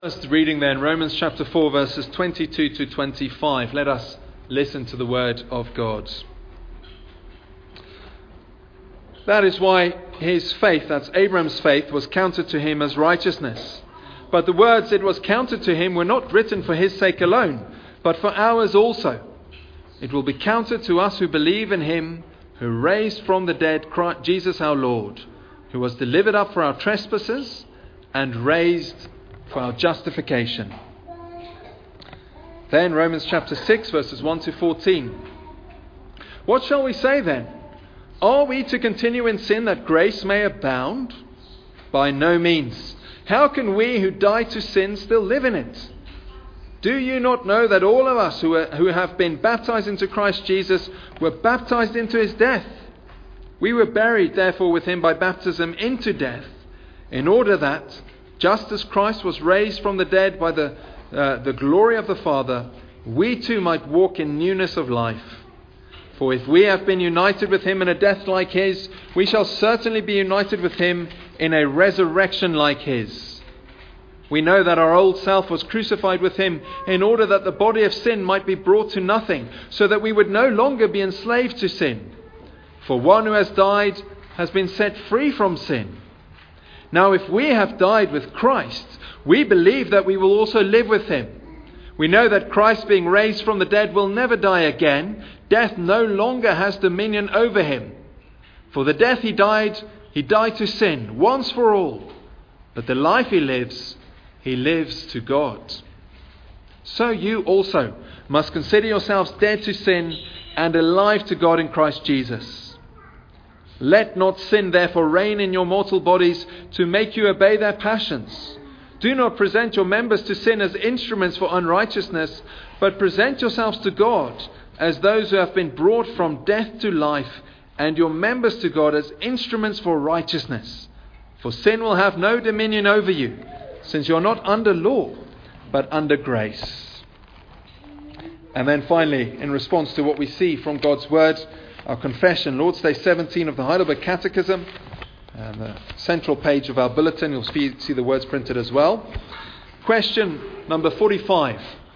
First reading then, Romans chapter 4, verses 22 to 25. Let us listen to the word of God. That is why his faith, that's Abraham's faith, was counted to him as righteousness. But the words "it was counted to him" were not written for his sake alone, but for ours also. It will be counted to us who believe in him who raised from the dead Jesus our Lord, who was delivered up for our trespasses and raised for our justification. Then Romans chapter 6 verses 1 to 14. What shall we say then? Are we to continue in sin that grace may abound? By no means. How can we who died to sin still live in it? Do you not know that all of us who have been baptized into Christ Jesus were baptized into his death? We were buried therefore with him by baptism into death, in order that, just as Christ was raised from the dead by the glory of the Father, we too might walk in newness of life. For if we have been united with him in a death like his, we shall certainly be united with him in a resurrection like his. We know that our old self was crucified with him in order that the body of sin might be brought to nothing, so that we would no longer be enslaved to sin. For one who has died has been set free from sin. Now if we have died with Christ, we believe that we will also live with him. We know that Christ, being raised from the dead, will never die again. Death no longer has dominion over him. For the death he died to sin, once for all. But the life he lives to God. So you also must consider yourselves dead to sin and alive to God in Christ Jesus. Let not sin therefore reign in your mortal bodies to make you obey their passions. Do not present your members to sin as instruments for unrighteousness, but present yourselves to God as those who have been brought from death to life, and your members to God as instruments for righteousness. For sin will have no dominion over you, since you are not under law, but under grace. And then finally, in response to what we see from God's word, our confession, Lord's Day 17 of the Heidelberg Catechism, and the central page of our bulletin. You'll see the words printed as well. Question number 45.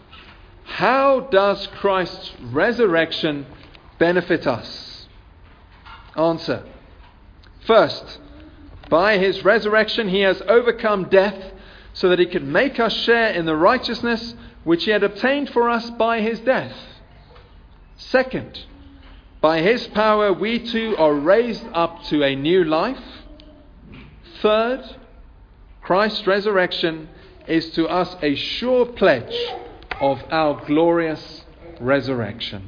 How does Christ's resurrection benefit us? Answer. First, by his resurrection he has overcome death so that he could make us share in the righteousness which he had obtained for us by his death. Second, by his power we too are raised up to a new life. Third, Christ's resurrection is to us a sure pledge of our glorious resurrection.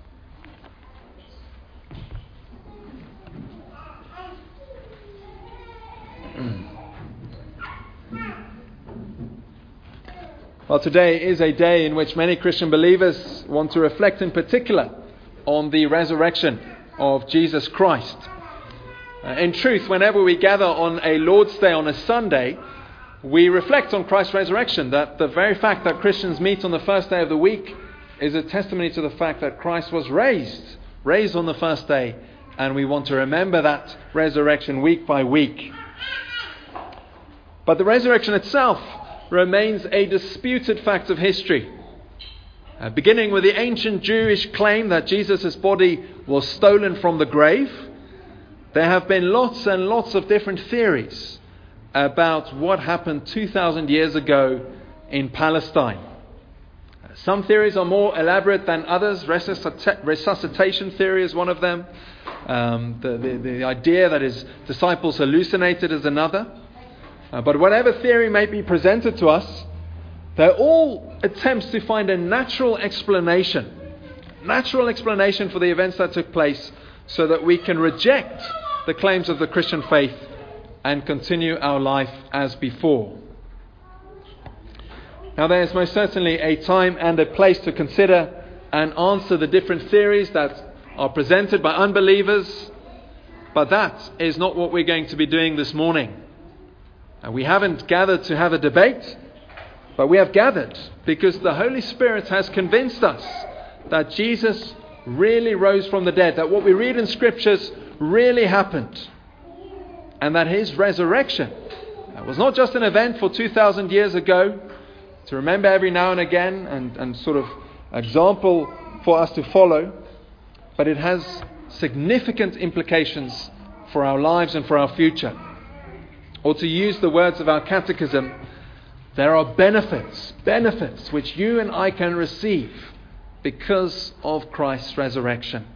Well, today is a day in which many Christian believers want to reflect in particular on the resurrection of Jesus Christ. In truth, whenever we gather on a Lord's Day on a Sunday, we reflect on Christ's resurrection. That the very fact that Christians meet on the first day of the week is a testimony to the fact that Christ was raised on the first day, and we want to remember that resurrection week by week. But the resurrection itself remains a disputed fact of history. Beginning with the ancient Jewish claim that Jesus' body was stolen from the grave, there have been lots and lots of different theories about what happened 2,000 years ago in Palestine. Some theories are more elaborate than others. Resuscitation theory is one of them. The idea that his disciples hallucinated is another. But whatever theory may be presented to us, they're all attempts to find a natural explanation for the events that took place, so that we can reject the claims of the Christian faith and continue our life as before. Now, there is most certainly a time and a place to consider and answer the different theories that are presented by unbelievers, but that is not what we're going to be doing this morning. We haven't gathered to have a debate, but we have gathered because the Holy Spirit has convinced us that Jesus really rose from the dead, that what we read in Scriptures really happened, and that his resurrection was not just an event for 2,000 years ago, to remember every now and again and sort of example for us to follow, but it has significant implications for our lives and for our future. Or to use the words of our catechism, there are benefits which you and I can receive because of Christ's resurrection.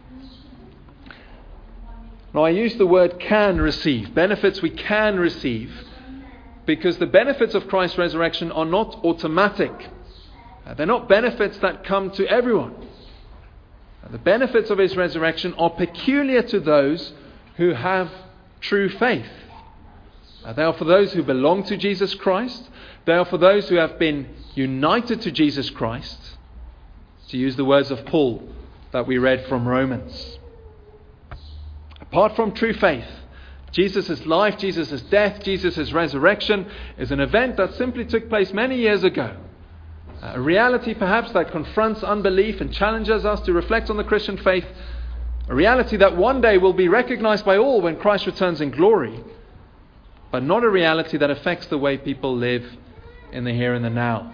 Now I use the word can receive, benefits we can receive, because the benefits of Christ's resurrection are not automatic. They're not benefits that come to everyone. The benefits of His resurrection are peculiar to those who have true faith. They are for those who belong to Jesus Christ. They are for those who have been united to Jesus Christ, to use the words of Paul that we read from Romans. Apart from true faith, Jesus' life, Jesus' death, Jesus' resurrection is an event that simply took place many years ago. A reality perhaps that confronts unbelief and challenges us to reflect on the Christian faith. A reality that one day will be recognized by all when Christ returns in glory. But not a reality that affects the way people live in the here and the now.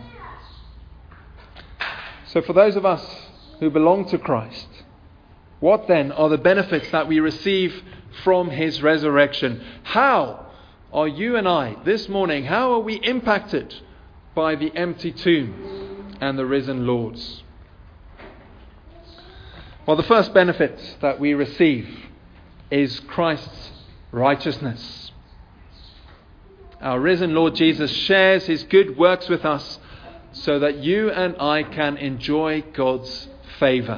So for those of us who belong to Christ, what then are the benefits that we receive from His resurrection? How are you and I this morning, how are we impacted by the empty tomb and the risen Lord? Well, the first benefit that we receive is Christ's righteousness. Our risen Lord Jesus shares His good works with us so that you and I can enjoy God's favour.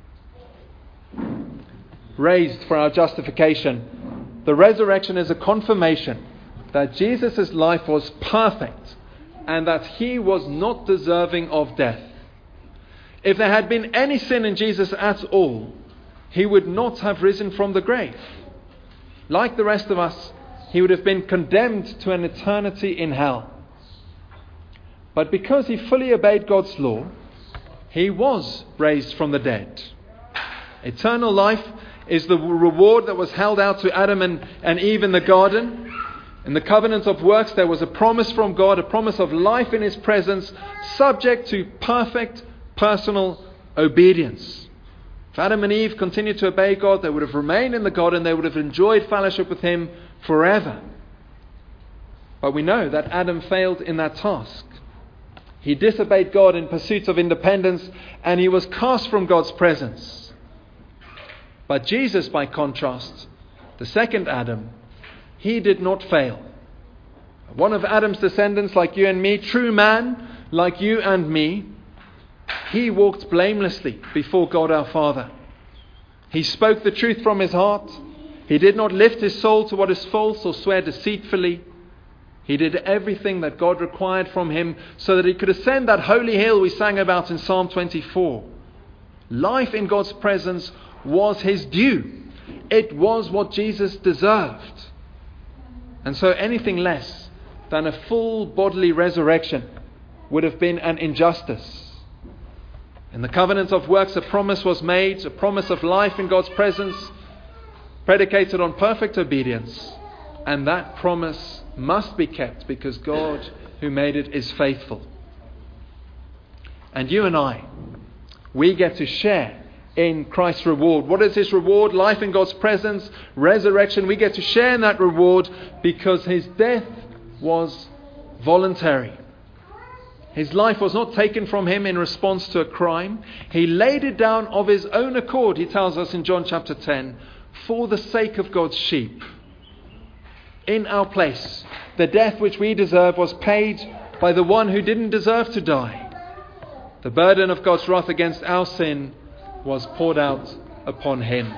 Raised for our justification, the resurrection is a confirmation that Jesus' life was perfect and that He was not deserving of death. If there had been any sin in Jesus at all, He would not have risen from the grave. Like the rest of us, He would have been condemned to an eternity in hell. But because He fully obeyed God's law, He was raised from the dead. Eternal life is the reward that was held out to Adam and Eve in the garden. In the covenant of works, there was a promise from God, a promise of life in His presence, subject to perfect personal obedience. If Adam and Eve continued to obey God, they would have remained in the garden, they would have enjoyed fellowship with Him forever. But we know that Adam failed in that task. He disobeyed God in pursuit of independence, and he was cast from God's presence. But Jesus, by contrast, the second Adam, He did not fail. One of Adam's descendants, like you and me, true man, like you and me, He walked blamelessly before God our Father. He spoke the truth from his heart. He did not lift his soul to what is false or swear deceitfully. He did everything that God required from him so that he could ascend that holy hill we sang about in Psalm 24. Life in God's presence was his due. It was what Jesus deserved. And so anything less than a full bodily resurrection would have been an injustice. In the covenant of works, a promise was made, a promise of life in God's presence, predicated on perfect obedience. And that promise must be kept because God who made it is faithful. And you and I, we get to share in Christ's reward. What is His reward? Life in God's presence, resurrection. We get to share in that reward because His death was voluntary. His life was not taken from Him in response to a crime. He laid it down of His own accord, He tells us in John chapter 10, for the sake of God's sheep. In our place, the death which we deserve was paid by the one who didn't deserve to die. The burden of God's wrath against our sin was poured out upon Him.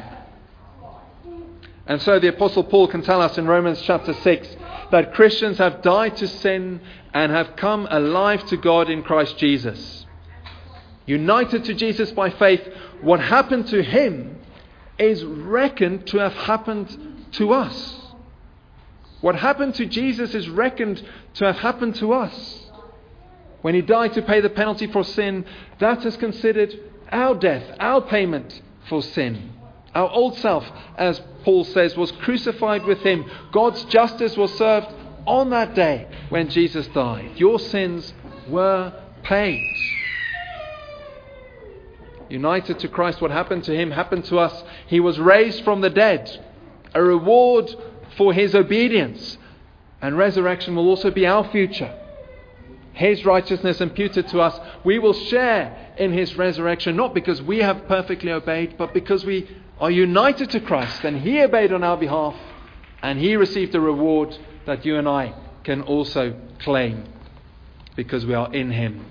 And so the Apostle Paul can tell us in Romans chapter 6 that Christians have died to sin and have come alive to God in Christ Jesus. United to Jesus by faith, what happened to Him is reckoned to have happened to us. What happened to Jesus is reckoned to have happened to us. When He died to pay the penalty for sin, that is considered our death, our payment for sin. Our old self, as Paul says, was crucified with Him. God's justice was served on that day when Jesus died. Your sins were paid. United to Christ, what happened to him happened to us. He was raised from the dead, a reward for his obedience. And resurrection will also be our future. His righteousness imputed to us, we will share in his resurrection, not because we have perfectly obeyed, but because we are united to Christ, and he obeyed on our behalf, and he received a reward that you and I can also claim because we are in him.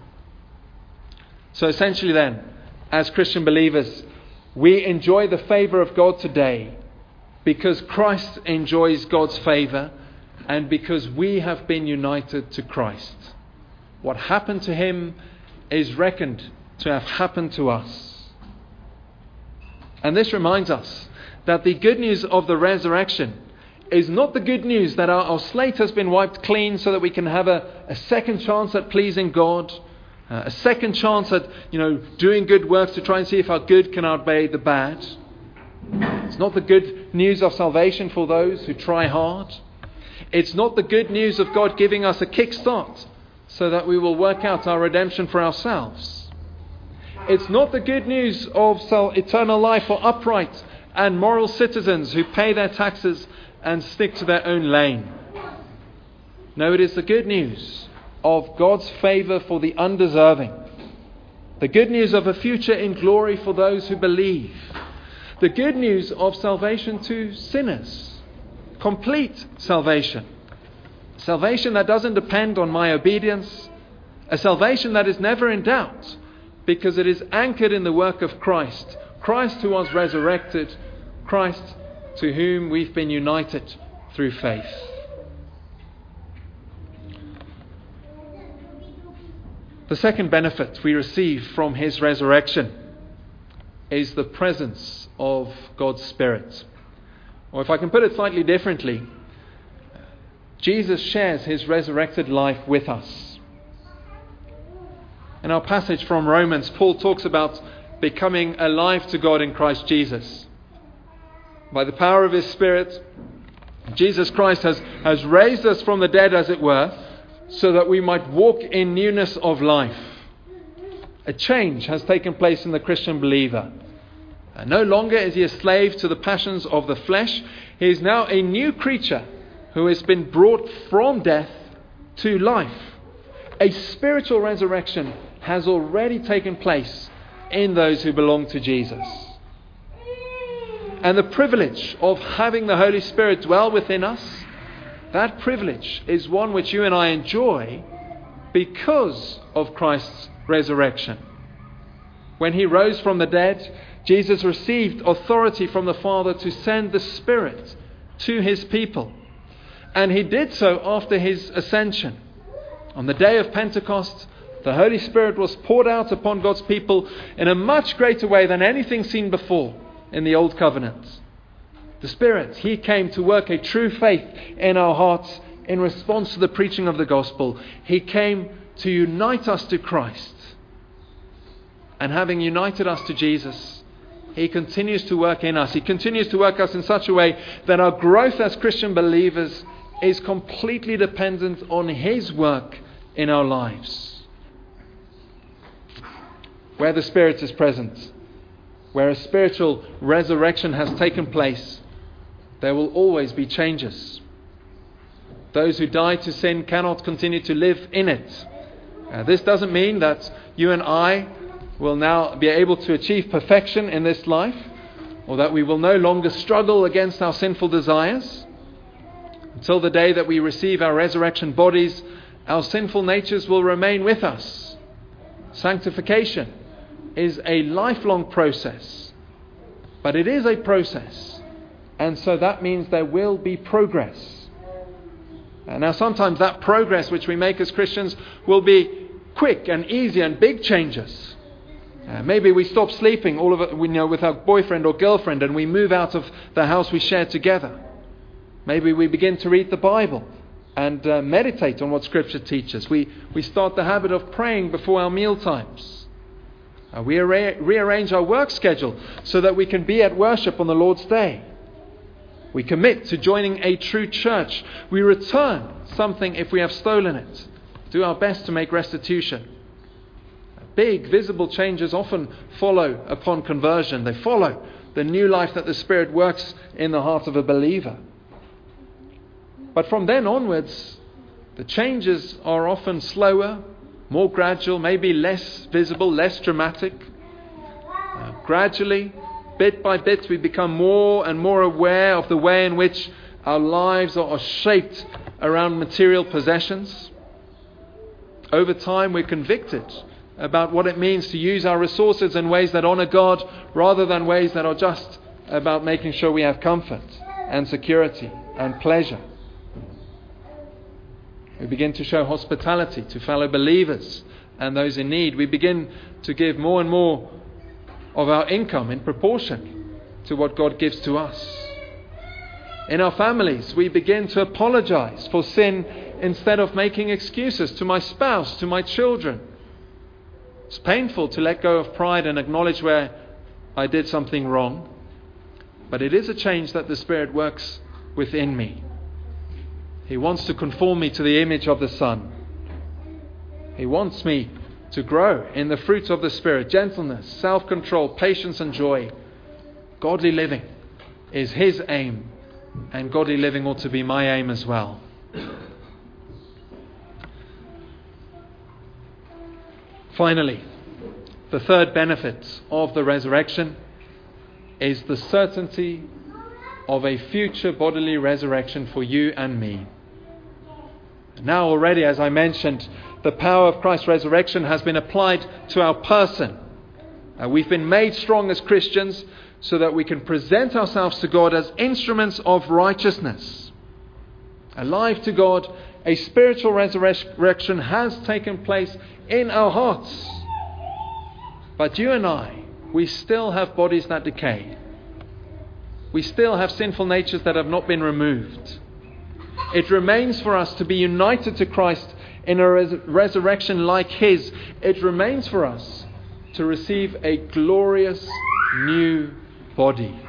So essentially then, as Christian believers, we enjoy the favor of God today because Christ enjoys God's favor and because we have been united to Christ. What happened to him is reckoned to have happened to us. And this reminds us that the good news of the resurrection is not the good news that our slate has been wiped clean so that we can have a second chance at pleasing God, a second chance at doing good works to try and see if our good can outweigh the bad. It's not the good news of salvation for those who try hard. It's not the good news of God giving us a kickstart so that we will work out our redemption for ourselves. It's not the good news of eternal life for upright and moral citizens who pay their taxes and stick to their own lane. No, it is the good news of God's favor for the undeserving. The good news of a future in glory for those who believe. The good news of salvation to sinners. Complete salvation. Salvation that doesn't depend on my obedience. A salvation that is never in doubt because it is anchored in the work of Christ. Christ who was resurrected. Christ to whom we've been united through faith. The second benefit we receive from his resurrection is the presence of God's Spirit. Or if I can put it slightly differently, Jesus shares his resurrected life with us. In our passage from Romans, Paul talks about becoming alive to God in Christ Jesus. By the power of his Spirit, Jesus Christ has raised us from the dead, as it were, so that we might walk in newness of life. A change has taken place in the Christian believer. And no longer is he a slave to the passions of the flesh. He is now a new creature who has been brought from death to life. A spiritual resurrection has already taken place in those who belong to Jesus. And the privilege of having the Holy Spirit dwell within us, that privilege is one which you and I enjoy because of Christ's resurrection. When he rose from the dead, Jesus received authority from the Father to send the Spirit to his people. And he did so after his ascension. On the day of Pentecost, the Holy Spirit was poured out upon God's people in a much greater way than anything seen before in the Old Covenant. The Spirit, he came to work a true faith in our hearts in response to the preaching of the gospel. He came to unite us to Christ. And having united us to Jesus, he continues to work in us. He continues to work us in such a way that our growth as Christian believers is completely dependent on his work in our lives. Where the Spirit is present, where a spiritual resurrection has taken place, there will always be changes. Those who die to sin cannot continue to live in it. This doesn't mean that you and I will now be able to achieve perfection in this life, or that we will no longer struggle against our sinful desires. Until the day that we receive our resurrection bodies, our sinful natures will remain with us. Sanctification is a lifelong process, but it is a process, and so that means there will be progress. Now sometimes that progress which we make as Christians will be quick and easy and big changes. Maybe we stop sleeping all of it, with our boyfriend or girlfriend, and we move out of the house we share together. Maybe we begin to read the Bible and meditate on what Scripture teaches. We start the habit of praying before our meal times. We rearrange our work schedule so that we can be at worship on the Lord's Day. We commit to joining a true church. We return something if we have stolen it. do our best to make restitution. Big, visible changes often follow upon conversion. They follow the new life that the Spirit works in the heart of a believer. But from then onwards, the changes are often slower, more gradual, maybe less visible, less dramatic. Gradually, bit by bit, we become more and more aware of the way in which our lives are shaped around material possessions. Over time, we're convicted about what it means to use our resources in ways that honor God rather than ways that are just about making sure we have comfort and security and pleasure. We begin to show hospitality to fellow believers and those in need. We begin to give more and more of our income in proportion to what God gives to us. In our families, we begin to apologize for sin instead of making excuses to my spouse, to my children. It's painful to let go of pride and acknowledge where I did something wrong. But it is a change that the Spirit works within me. He wants to conform me to the image of the Son. He wants me to grow in the fruits of the Spirit: gentleness, self-control, patience and joy. Godly living is His aim, and godly living ought to be my aim as well. Finally, the third benefit of the resurrection is the certainty of a future bodily resurrection for you and me. Now already, as I mentioned, the power of Christ's resurrection has been applied to our person. We've been made strong as Christians so that we can present ourselves to God as instruments of righteousness. Alive to God, a spiritual resurrection has taken place in our hearts. But you and I, we still have bodies that decay. We still have sinful natures that have not been removed. It remains for us to be united to Christ in a resurrection like His. It remains for us to receive a glorious new body.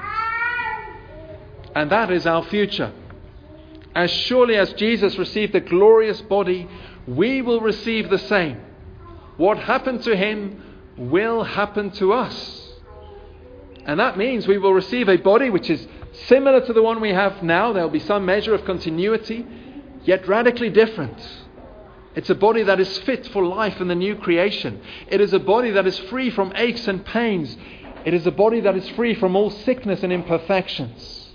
And that is our future. As surely as Jesus received a glorious body, we will receive the same. What happened to Him will happen to us. And that means we will receive a body which is similar to the one we have now. There will be some measure of continuity, yet radically different. It's a body that is fit for life in the new creation. It is a body that is free from aches and pains. It is a body that is free from all sickness and imperfections.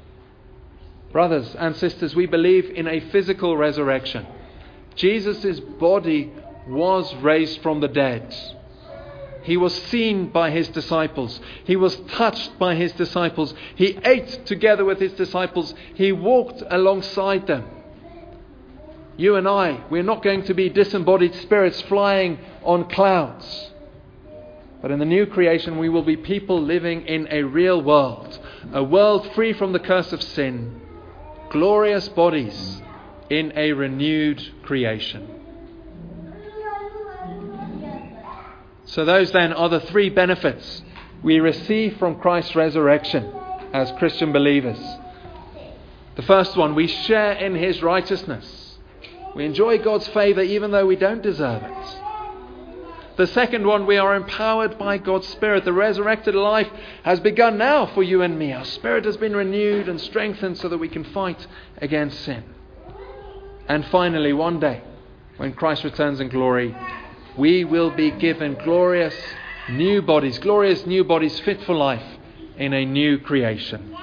Brothers and sisters, we believe in a physical resurrection. Jesus' body was raised from the dead. He was seen by His disciples. He was touched by His disciples. He ate together with His disciples. He walked alongside them. You and I, we're not going to be disembodied spirits flying on clouds. But in the new creation, we will be people living in a real world. A world free from the curse of sin. Glorious bodies in a renewed creation. So those then are the three benefits we receive from Christ's resurrection as Christian believers. The first one, we share in His righteousness. We enjoy God's favour even though we don't deserve it. The second one, we are empowered by God's Spirit. The resurrected life has begun now for you and me. Our spirit has been renewed and strengthened so that we can fight against sin. And finally, one day, when Christ returns in glory, we will be given glorious new bodies fit for life in a new creation.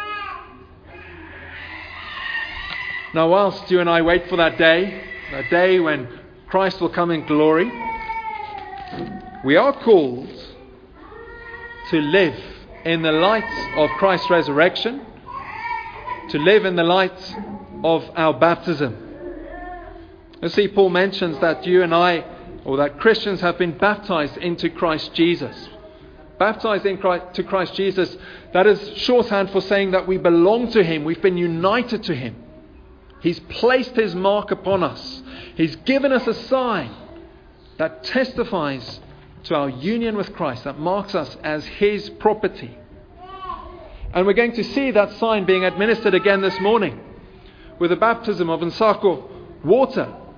Now, whilst you and I wait for that day when Christ will come in glory, we are called to live in the light of Christ's resurrection, to live in the light of our baptism. You see, Paul mentions that you and I, or that Christians have been baptized into Christ Jesus. Baptized to Christ Jesus, that is shorthand for saying that we belong to Him. We've been united to Him. He's placed His mark upon us. He's given us a sign that testifies to our union with Christ, that marks us as His property. And we're going to see that sign being administered again this morning with the baptism of Nsako water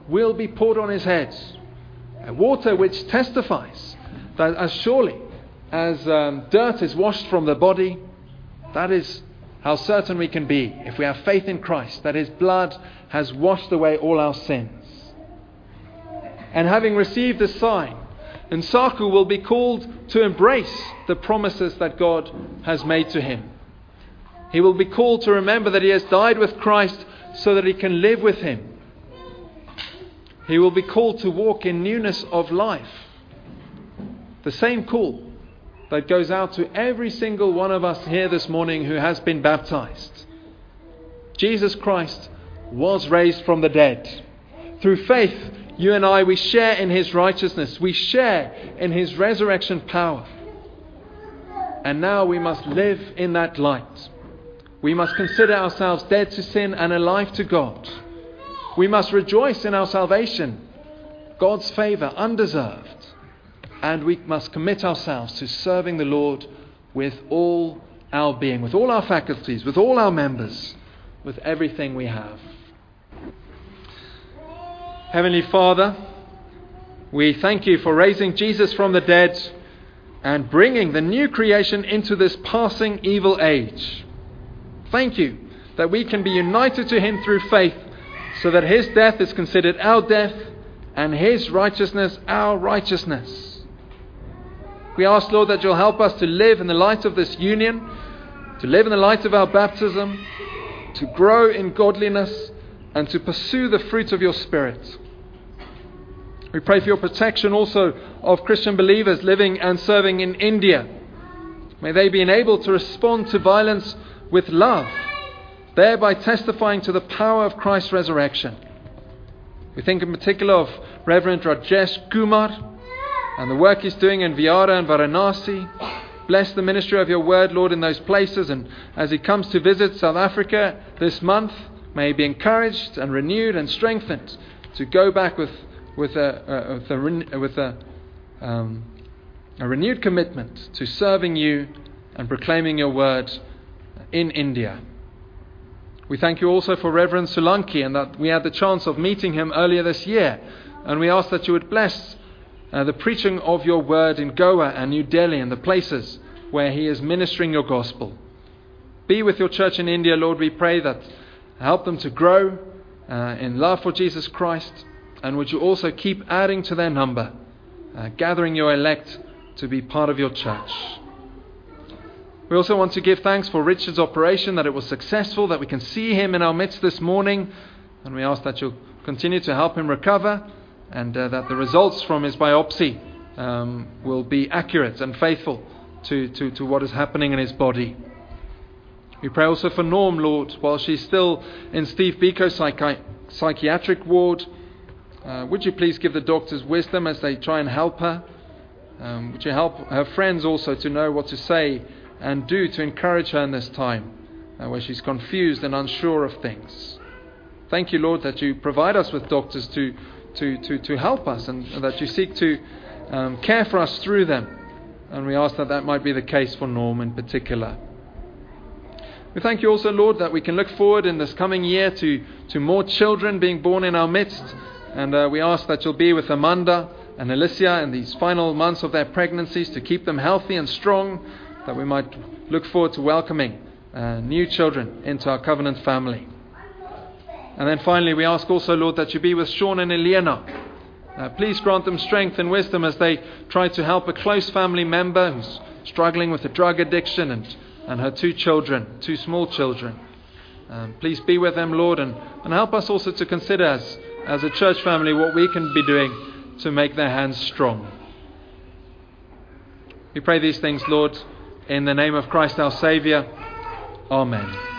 will be poured on his head. Water which testifies that as surely as dirt is washed from the body, that is how certain we can be, if we have faith in Christ, that his blood has washed away all our sins. And having received the sign, Nsaku will be called to embrace the promises that God has made to him. He will be called to remember that he has died with Christ so that he can live with him. He will be called to walk in newness of life. The same call that goes out to every single one of us here this morning who has been baptized. Jesus Christ was raised from the dead. Through faith, you and I, we share in his righteousness. We share in his resurrection power. And now we must live in that light. We must consider ourselves dead to sin and alive to God. We must rejoice in our salvation, God's favour, undeserved. And we must commit ourselves to serving the Lord with all our being, with all our faculties, with all our members, with everything we have. Heavenly Father, we thank you for raising Jesus from the dead and bringing the new creation into this passing evil age. Thank you that we can be united to him through faith, so that his death is considered our death and his righteousness our righteousness. We ask, Lord, that you'll help us to live in the light of this union, to live in the light of our baptism, to grow in godliness, and to pursue the fruit of your Spirit. We pray for your protection also of Christian believers living and serving in India. May they be enabled to respond to violence with love, thereby testifying to the power of Christ's resurrection. We think in particular of Reverend Rajesh Kumar and the work he's doing in Viara and Varanasi. Bless the ministry of your word, Lord, in those places. And as he comes to visit South Africa this month, may he be encouraged and renewed and strengthened to go back with a renewed commitment to serving you and proclaiming your word in India. We thank you also for Reverend Solanki, and that we had the chance of meeting him earlier this year. And we ask that you would bless the preaching of your word in Goa and New Delhi and the places where he is ministering your gospel. Be with your church in India, Lord. We pray that help them to grow in love for Jesus Christ. And would you also keep adding to their number, gathering your elect to be part of your church. We also want to give thanks for Richard's operation, that it was successful, that we can see him in our midst this morning. And we ask that you'll continue to help him recover, and that the results from his biopsy will be accurate and faithful to what is happening in his body. We pray also for Norm, Lord, while she's still in Steve Biko's psychiatric ward. Would you please give the doctors wisdom as they try and help her? Would you help her friends also to know what to say and do to encourage her in this time where she's confused and unsure of things? Thank you, Lord, that you provide us with doctors to help us, and that you seek to care for us through them. And we ask that that might be the case for Norm in particular. We thank you also, Lord, that we can look forward in this coming year to more children being born in our midst. And we ask that you'll be with Amanda and Alicia in these final months of their pregnancies, to keep them healthy and strong, that we might look forward to welcoming new children into our covenant family. And then finally, we ask also, Lord, that you be with Sean and Eliana. Please grant them strength and wisdom as they try to help a close family member who's struggling with a drug addiction, and her two small children. Please be with them, Lord, and help us also to consider as a church family what we can be doing to make their hands strong. We pray these things, Lord, in the name of Christ our Saviour. Amen.